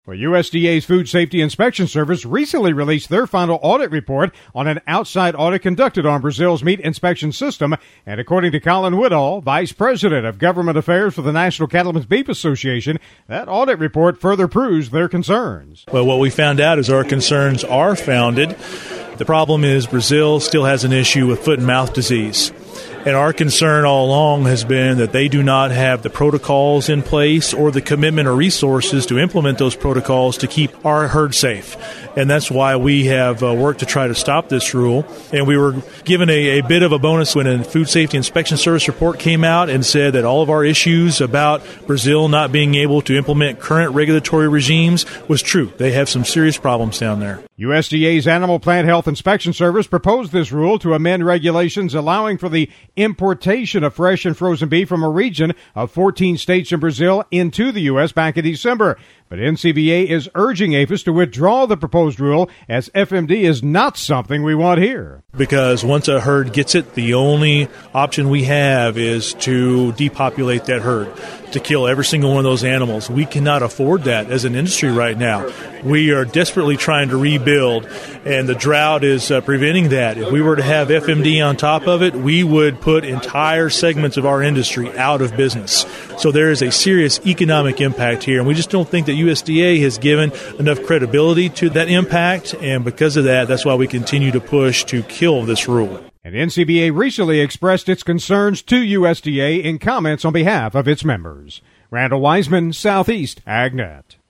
Well, USDA's Food Safety Inspection Service recently released their final audit report on an outside audit conducted on Brazil's meat inspection system. And according to Colin Woodall, Vice President of Government Affairs for the National Cattlemen's Beef Association, that audit report further proves their concerns. Well, what we found out is our concerns are founded. The problem is Brazil still has an issue with foot and mouth disease. And our concern all along has been that they do not have the protocols in place or the commitment or resources to implement those protocols to keep our herd safe. And that's why we have worked to try to stop this rule. And we were given a bit of a bonus when a Food Safety Inspection Service report came out and said that all of our issues about Brazil not being able to implement current regulatory regimes was true. They have some serious problems down there. USDA's Animal Plant Health Inspection Service proposed this rule to amend regulations allowing for the importation of fresh and frozen beef from a region of 14 states in Brazil into the U.S. back in December. But NCBA is urging APHIS to withdraw the proposed rule as FMD is not something we want here. Because once a herd gets it, the only option we have is to depopulate that herd, to kill every single one of those animals. We cannot afford that as an industry right now. We are desperately trying to rebuild, and the drought is preventing that. If we were to have FMD on top of it, we would put entire segments of our industry out of business. So there is a serious economic impact here, and we just don't think that USDA has given enough credibility to that impact, and because of that, that's why we continue to push to kill this rule. And NCBA recently expressed its concerns to USDA in comments on behalf of its members. Randall Wiseman, Southeast AgNet.